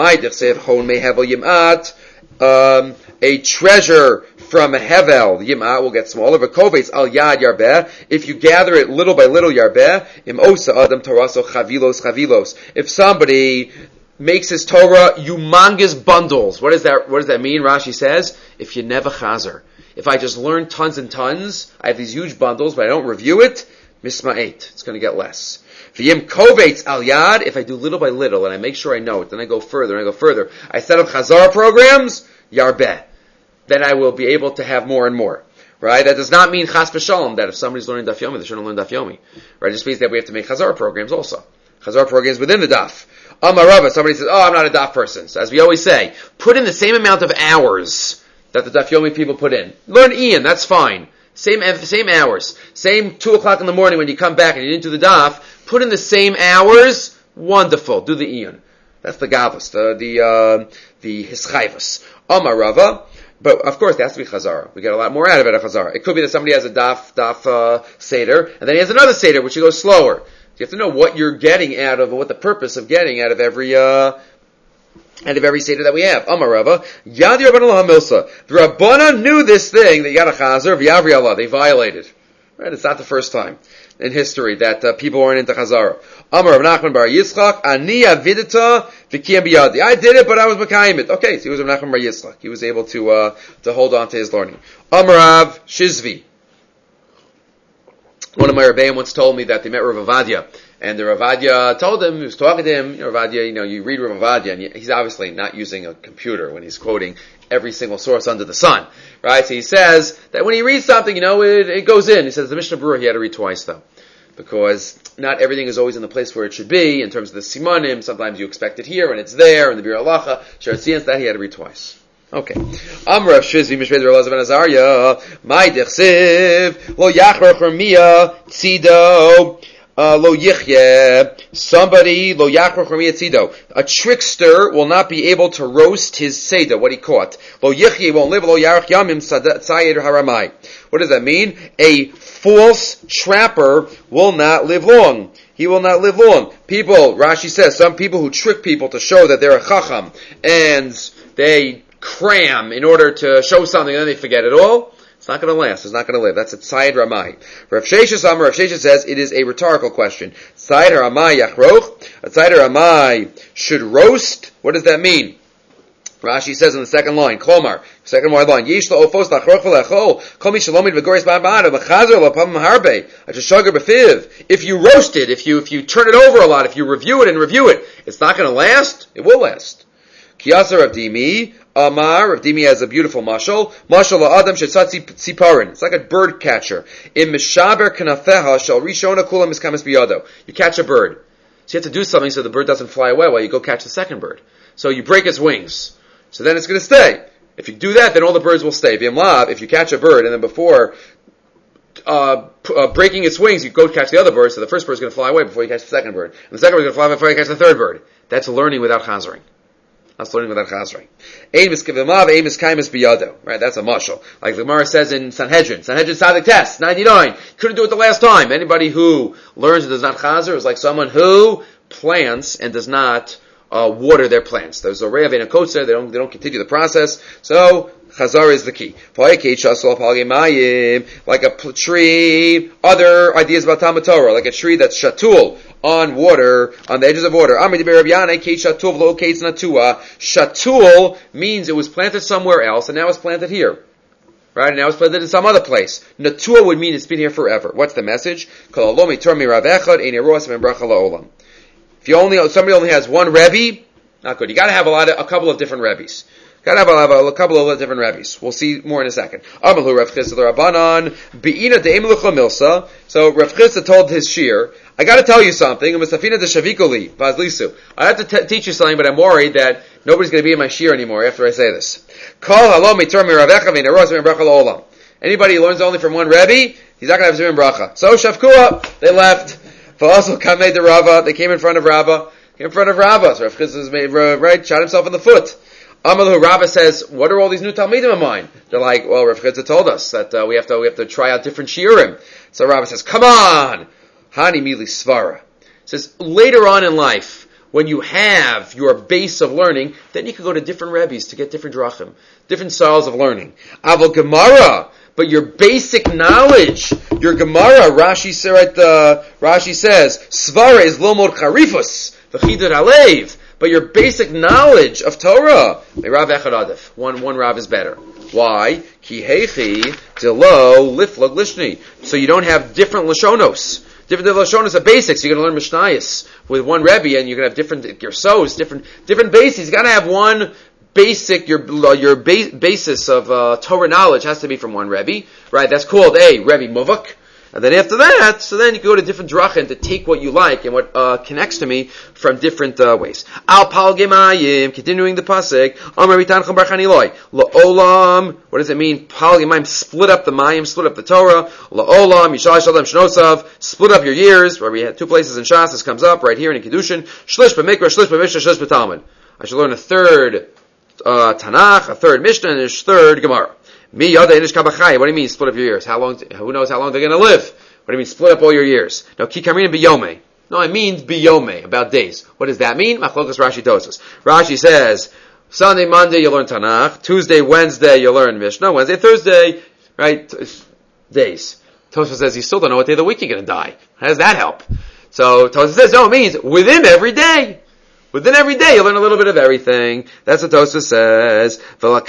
A treasure from a hevel, yim'at will get smaller. V'kovetz al yad yarbeh. If you gather it little by little, yarbeh. Im osa adam toraso chavilos. If somebody makes his Torah humongous bundles, what does that mean? Rashi says, if you never chazer. If I just learn tons and tons, I have these huge bundles, but I don't review it, misma'et. It's going to get less. V'yim kovetz al yad. If I do little by little and I make sure I know it, then I go further and I go further. I set up chazar programs, yarbeh. Then I will be able to have more and more. Right? That does not mean chas v'shalom, that if somebody's learning daf yomi, they shouldn't learn daf yomi. Right? It just means that we have to make chazar programs also. Chazar programs within the daf. Amarava, somebody says, I'm not a daf person. So as we always say, put in the same amount of hours that the daf yomi people put in. Learn Ian, that's fine. Same hours. Same 2 o'clock in the morning when you come back and you didn't do the daf, put in the same hours, wonderful. Do the Ian. That's the gavus, the hischayvus. Amarava. But of course, there has to be chazara. We get a lot more out of it at chazara. It could be that somebody has a daf seder, and then he has another seder which he goes slower. You have to know what you're getting out of, what the purpose of getting out of every seder that we have. Amarava, Yad Rabbanan Milsa. The Rabbanan knew this thing that you got a chazer, v'yavri Allah. They violated. Right? It's not the first time in history that people weren't into chazara. Amar Rav Nachman bar Yitzchak, Ani avidita v'kiyam biyadi. I did it, but I was mekayim it. Okay, so he was Rav Nachman bar Yitzchak. He was able to hold on to his learning. Amar Rav Shizvi. One of my Rebbeim once told me that they met Rav Avadia, and the Rav Avadia told him, he was talking to him, Rav Avadia, you read Rav Avadia, and he's obviously not using a computer when he's quoting every single source under the sun, right? So he says that when he reads something, it goes in. He says the Mishnah Berurah he had to read twice though, because not everything is always in the place where it should be in terms of the simanim. Sometimes you expect it here and it's there, and the Bir Halacha, Shar Tziyans, that he had to read twice. Okay. Amrav Shizvi Mishved Elazar ben Azariah. My dechsiv lo yachar churmiya tzido lo yichye. Somebody lo yachar churmiya tzido. A trickster will not be able to roast his seder, what he caught. Lo yichye won't live. Lo yarach yamim tzayed haramai. What does that mean? A false trapper will not live long. He will not live long. People, Rashi says, some people who trick people to show that they're a chacham, and they cram in order to show something and then they forget it all, it's not going to last. It's not going to live. That's a Tzayid Ramai. Rav Shesha says it is a rhetorical question. Tzayid Ramai yachroch. A Tzayid Ramai should roast. What does that mean? Rashi says in the second line, Klomar, second line, Yesh la'ofos la'chroch v'la'chol, kol mi shalomid v'goris ba'ba'ad, v'chazer la'pam harbe, atashagar b'fiv. If you roast it, if you turn it over a lot, if you review it, it's not going to last? It will last. Kiyasa Rav Dimi, Amar, Rav Dimi has a beautiful mashal. Mashal la'adam shetzatzi tziparin. It's like a bird catcher. In mishaber kanafeha shal rishona kula miskamis biyado. You catch a bird. So you have to do something so the bird doesn't fly away while you go catch the second bird. So you break its wings. So then it's going to stay. If you do that, then all the birds will stay. If you catch a bird and then before breaking its wings, you go catch the other bird, so the first bird is going to fly away before you catch the second bird. And the second bird is going to fly away before you catch the third bird. That's learning without chazering. That's learning without chazering. Right, that's a mashal. Like the Gemara says in Sanhedrin Sadik Test, 99. Couldn't do it the last time. Anybody who learns and does not chazer is like someone who plants and does not water their plants. There's a ray of enakotzer, they don't continue the process. So chazar is the key. Like a tree, other ideas about Talmud Torah, like a tree that's shatul on water, on the edges of water. Shatul means it was planted somewhere else and now it's planted here. Right? And now it's planted in some other place. Natua would mean it's been here forever. What's the message? If somebody only has one Rebbe, not good. You gotta have a couple of different Rebbes. Gotta have a couple of different Rebbes. We'll see more in a second. So Rav Chisda told his shir, I gotta tell you something. I have to teach you something, but I'm worried that nobody's gonna be in my shir anymore after I say this. Anybody who learns only from one Rebbe, he's not gonna have Zimim Bracha. So Shavkua, they left. Also, Kamei the Rava, they came in front of Rava. So Rav Chisda shot himself in the foot. Amalu Rava says, what are all these new Talmidim of mine? They're like, well, Rav Chisda told us that we have to try out different shiurim. So Rava says, come on! Hani mili svara. Says, later on in life, when you have your base of learning, then you can go to different Rebbes to get different drachim, different styles of learning. Aval Gemara, but your basic knowledge, your Gemara, Rashi says, Svara is lomod charifus, v'chidud alev. But your basic knowledge of Torah, Rav Echad Adif. One Rav is better. Why? Ki heichi delo liflog lishni. So you don't have different Lashonos. Different Lashonos are basics. You're going to learn Mishnayos with one Rebbe, and you're going to have different Gersos, different bases. You got to have one basic, your basis of Torah knowledge has to be from one Rebbe, right? That's called a Rebbe Muvak. And then after that, so then you can go to different drachim to take what you like and what connects to me from different ways. Al pal gemayim, continuing the pasuk. Amar Ritan Chum Bar Chaniloi. La'olam, what does it mean? Pal gemayim, split up the mayim, split up the Torah. La'olam, Yishal Shalom Shnosav, split up your years, where we had two places in Shas, this comes up right here in Kiddushin. Shlish b'mikra, shlish b'mishnah, shlish b'talmud. I should learn a third Tanakh, a third Mishnah, and a third Gemara. What do you mean split up your years? Who knows how long they're going to live? What do you mean split up all your years? No, kikamrin biyome. No, it means biyome, about days. What does that mean? Machlokas Rashi Tosas. Rashi says, Sunday, Monday, you learn Tanakh. Tuesday, Wednesday, you learn Mishnah. Wednesday, Thursday, right? Days. Tosas says, you still don't know what day of the week you're going to die. How does that help? So Tosas says, no, it means within every day. Within every day, you learn a little bit of everything. That's what Tosfos says.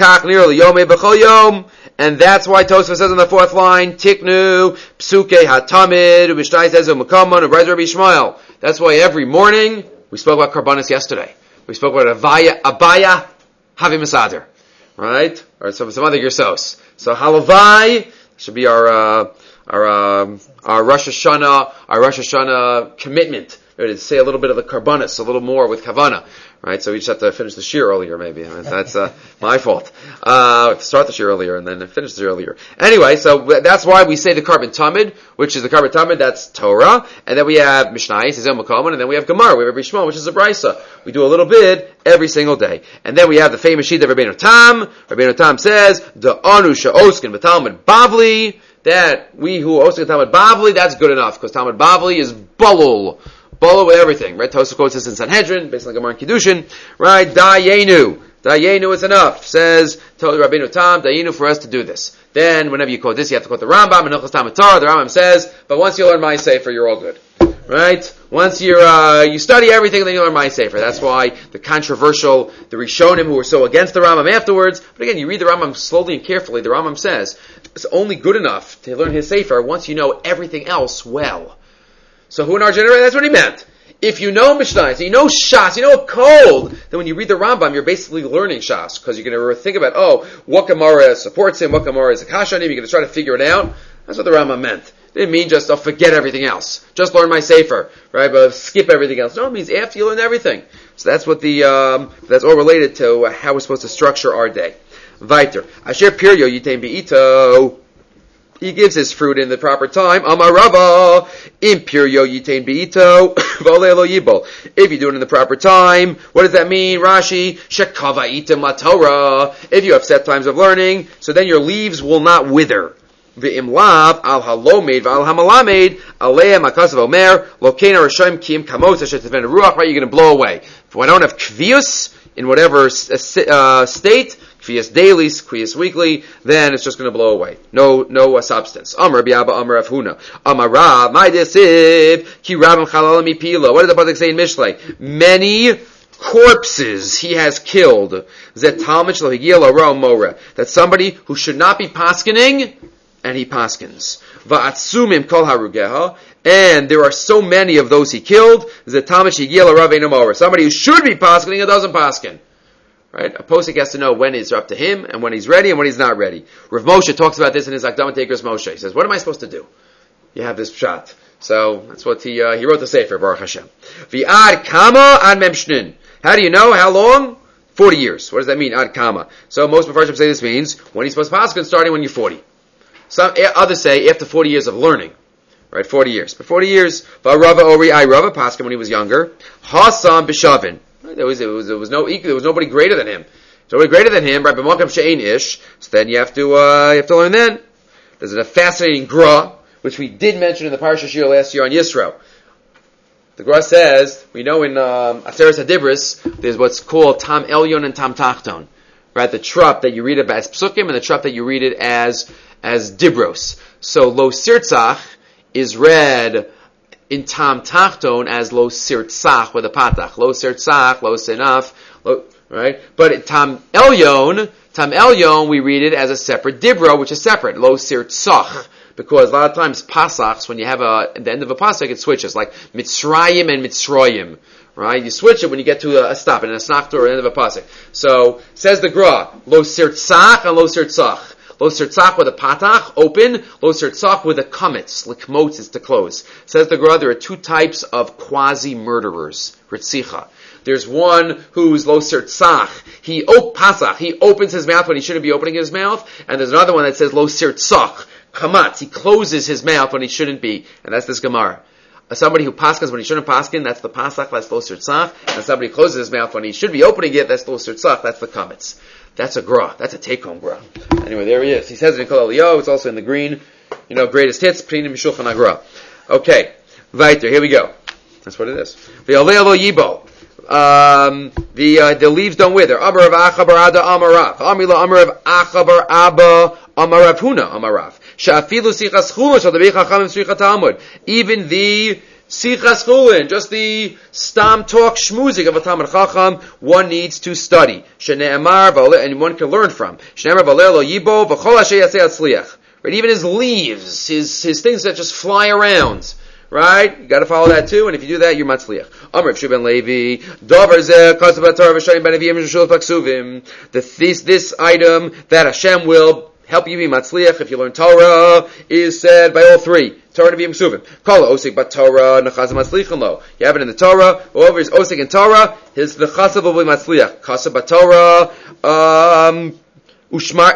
And that's why Tosfos says on the fourth line, Tiknu, Psuke, Hatamid, Ubishtai says, Umakamon, Ubrezer, Rabbi Shmuel. That's why every morning, we spoke about Karbanis yesterday. We spoke about Abaya, Havi Masader. Right? Or some other Gersos. So Halavai should be our Rosh Hashanah commitment. to say a little bit of the karbanis, a little more with kavana, right? So we just have to finish the shir earlier, maybe. I mean, that's my fault. Start the shir earlier and then finish the shir earlier. Anyway, so that's why we say the Karban Tamid, which is the Karban Tamid, that's Torah, and then we have Mishnayos, Zizim Makoman, and then we have Gemara, we have Rabbi Shmuel, which is a Brisa. We do a little bit every single day. And then we have the famous sheet of Rabbeinu Tam. Rabbeinu Tam says, the Anu Sha'oskin B'Talmud Bavli, that we who oskin Talmud Bavli, that's good enough, because Talmud Bavli is Balul with everything, right? Tosafot quotes this in Sanhedrin, based on Gemara and Kiddushin, right? Dayenu is enough, says Rabbeinu Tam, Dayenu for us to do this. Then, whenever you quote this, you have to quote the Rambam, and Hilchos Talmud Torah, the Rambam says, but once you learn my sefer, you're all good. Right? Once you study everything, then you learn my sefer. That's why the Rishonim who were so against the Rambam afterwards, but again, you read the Rambam slowly and carefully, the Rambam says, it's only good enough to learn his sefer once you know everything else well. So who in our generation, that's what he meant. If you know Mishnah, so you know Shas, you know a code, then when you read the Rambam, you're basically learning Shas, because you're going to think about, what Gemara supports him, what Gemara is a kasha on him, you're going to try to figure it out. That's what the Rambam meant. It didn't mean just, forget everything else. Just learn my sefer, right? But skip everything else. No, it means after you learn everything. So that's what that's all related to how we're supposed to structure our day. Weiter. Asher piryo yitain be'ito. He gives his fruit in the proper time. Amar Rava. Impiryo yitain be'ito. V'oleh lo yibol. If you do it in the proper time, what does that mean? Rashi. Shekava itim la Torah. If you have set times of learning, so then your leaves will not wither. V'im lav al halomed v'al hamalamed aleim akasav omer lokena rishayim kim kamos ashetefen ruach. Right, you're going to blow away. If I don't have kvius in whatever state, kvius daily, kvius weekly, then it's just going to blow away. No substance. Amar Rabbi Amar Rav Huna. Amar Rav my desib ki rabim chalal mipilo. What did the pasuk say in Mishlei? Many corpses he has killed. Zet talmid shelo higia l'ra more. That's somebody who should not be paskening, and he paskins. Va'atsumim kol harugeha, and there are so many of those he killed. Somebody who should be paskening and doesn't paskin. Right? A posik has to know when it's up to him, and when he's ready, and when he's not ready. Rav Moshe talks about this in his Akdama Teikros Moshe. He says, what am I supposed to do? You have this pshat. So, that's what he wrote the Sefer, Baruch Hashem. V'ad kama ad memshnin. How do you know? How long? 40 years. What does that mean? Ad kama. So, most Mepharshim say this means, when he's supposed to paskin, starting when you're 40. Some others say after 40 years of learning, right? 40 years. But 40 years, Rava Ori I Rava Paskin when he was younger. Hasam Bishavin. There was nobody greater than him. So nobody greater than him, right? B'makam she'ein ish. So then you have to learn then. There's a fascinating gra, which we did mention in the Parsha Shir last year on Yisro. The gra says, we know in Aseres Hadibris, there's what's called Tam Elyon and Tam Tachton. Right? The trup that you read it as psukim and the trup that you read it as dibros. So lo sirtzach is read in tam tachton as lo sirtzach with a patach. Lo sirtzach, lo sinaf, right? But tam elyon, we read it as a separate dibro, which is separate. Lo sirtzach. Because a lot of times pasachs, when you have at the end of a pasach, it switches, like Mitzrayim and Mitzroyim. Right? You switch it when you get to a stop, and a snachtor or the end of a pasuk. So, says the Gra, lo sirtzach and lo sirtzach. Lo sirtzach with a patach, open. Lo sirtzach with a kametz. Likmotz is to close. Says the Gra, there are two types of quasi-murderers. Ritzicha. There's one who's lo sirtzach. He opens his mouth when he shouldn't be opening his mouth. And there's another one that says lo sirtzach. Kamatz. He closes his mouth when he shouldn't be. And that's this Gemara. Somebody who paskins when he shouldn't paskin, that's the pasach, that's lo sirtzach. And somebody who closes his mouth when he should be opening it, that's lo sirtzach, that's the kametz. That's a gra. That's a take-home gra. Anyway, there he is. He says it in Kol Elio. It's also in the green, greatest hits, Pninim Mishulchan Agra. Okay. Weiter. Here we go. That's what it is. Ve'oleh lo yibo. The leaves don't wither. Amar Rav Acha bar Ada Amar Rav. Amila Amar Rav Acha bar Abba Amar Rav Huna Amar Rav. Sha'afilu sichas chulin shal devei chacham tzricha Talmud. Even the sichas chulin, just the stam talk shmuzik of a Talmud Chacham, one needs to study. Shene'emar and one can learn from. Shene'emar v'oleh lo yibo v'chol asher yaseh atzliach. Right, even his leaves, his things that just fly around. Right? You gotta follow that too, and if you do that, you're matzliach. Amr Shub ben Levi, Dover zeh kasav Torah v'shayim ben Aviyim Shul Paksuvim. This item that Hashem will help you be matzliach if you learn Torah is said by all three. Torah Nevi'im Ksuvim. Kol osik bat Torah nechasa matzlichan lo. You have it in the Torah. Whoever is osik in Torah, his nechasa will be matzliach. Kasa bat Torah, ushmar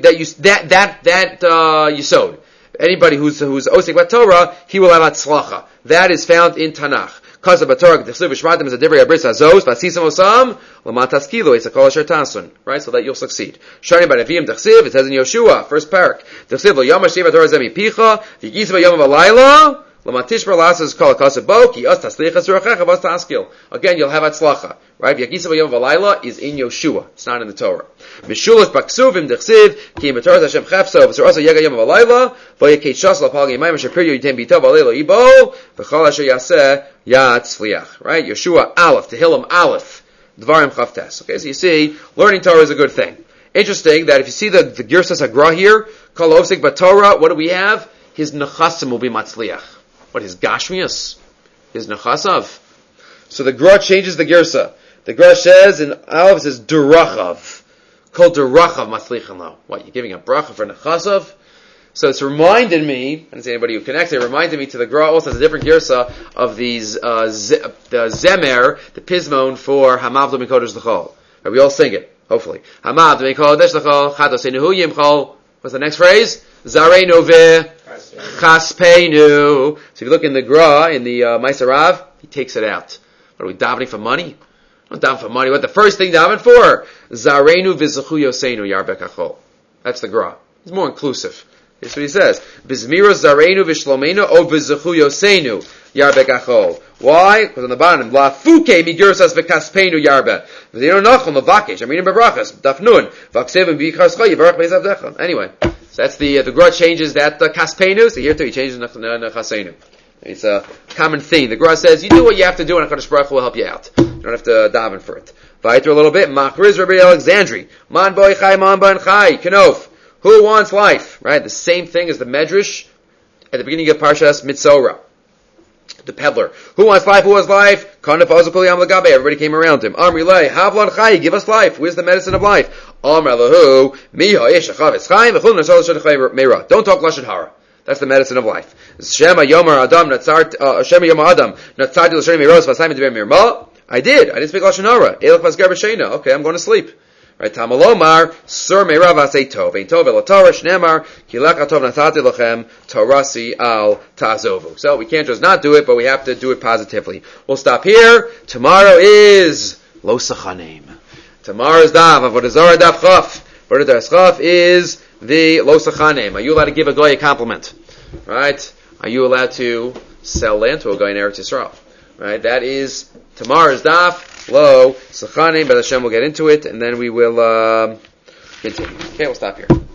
that yisod. Anybody who's osik bat Torah, he will have atzlacha. That is found in Tanakh. Kasa bat Torah t'chsiv v'shmatim is a divrei abris hazos v'asisam osam l'matas kilo it's a kol asher tasun, right? So that you'll succeed. Shani by Nevi'im t'chsiv, it says in Yoshua, first parak. T'chsiv lo yom hashiv Torah zemi picha v'yisa v'yom v'alayla l'matish b'r'las is kol kasa bo ki os taslichas ruachecha v'os taskil. Again, you'll have atzlacha, right? V'yisa v'yom v'alayla is in Yoshua. It's not in the Torah. Mishulas b'ksuvim t'chsiv ki b'torah Hashem chefso v'sarasa yega yom v'alayla v'yakei shas l'pal yemayim asher piryo yitem bito v'alayla ibo v'chol asher yaseh Yatzliach, right? Yeshua Aleph, Tehillim Aleph, Dvarim Chavtes. Okay, so you see, learning Torah is a good thing. Interesting that if you see the Girsas Hagra here, Kol Ofsik B'Torah, what do we have? His Nechasim will be Matzliach. What, his Gashmias? His Nechasav? So the Gra changes the Girsa. The Gra says, in Aleph it says, Durachav. Kol Durachav Matzlichan Lo. What, you're giving a bracha for Nechasav? So it's reminded me, I didn't say anybody who connects it, reminded me to the Gra also has a different girsa of these, the Zemer, the Pismon for Hamav L'Mikodesh L'Chol. We all sing it, hopefully. Hamav L'Mikodesh L'Chol, Chadoseinu Yimchol. What's the next phrase? Zareinu Chaspenu. So if you look in the Gra, in the Maisarav, he takes it out. What are we davening for money? Not davening for money. What the first thing davening for? Zareinu V'Zachu Yoseinu Yarbek Achol. That's the Gra. It's more inclusive. That's what he says. Bizmira zareinu v'shlomenu o v'zechu yoseinu yarbek achol. Why? Because on the bottom, la fuke migursas v'kaspenu yarbe. V'dino nachon levakesh. I'm reading bebrachas. Daf nun. V'aksevim v'yichascha yivarach be'ezavdecha. Anyway, so that's the Gra changes that kaspenu. So here too, he changes nechasenu. It's a common theme. The Gra says, you do what you have to do and HaKadosh Baruch Hu will help you out. You don't have to daven for it. Vayter a little bit. Machriz Rabbi Alexandri. Man boy chai, man ban chai. Kenof. Who wants life? Right? The same thing as the Medrash at the beginning of Parshas Mitzorah. The peddler. Who wants life? Who wants life? Everybody came around him. Amri lei, havlan chai, give us life. Where's the medicine of life? Amr lahu, miha ish achavetz chaim, v'chul nesol shadchay meira. Don't talk lashon hara. That's the medicine of life. Shema yomar adam natzart, Shema yomar adam natzarti l'shem meiros v'asayim d'ver mirma. I didn't speak lashon hara. Elach vasgar b'sheina. Okay, I'm going to sleep. Right, Tamalomar, Sur Meirav Asay Tov, Ein Tov El Torah, Shnemar, Kilach Atov Nathati Lachem, Torasi Al Tazovu. So we can't just not do it, but we have to do it positively. We'll stop here. Tomorrow is Lo Sachanim. Tomorrow's Daf, Avodah Zarah Daf Chaf. Avodah Zarah Chaf is the Lo Sachanim. Are you allowed to give a guy a compliment? Right? Are you allowed to sell land to a guy in Eretz Yisrael? Right? That is tomorrow's Daf. Lo Sachanim, but Hashem will get into it, and then we will continue. Okay, we'll stop here.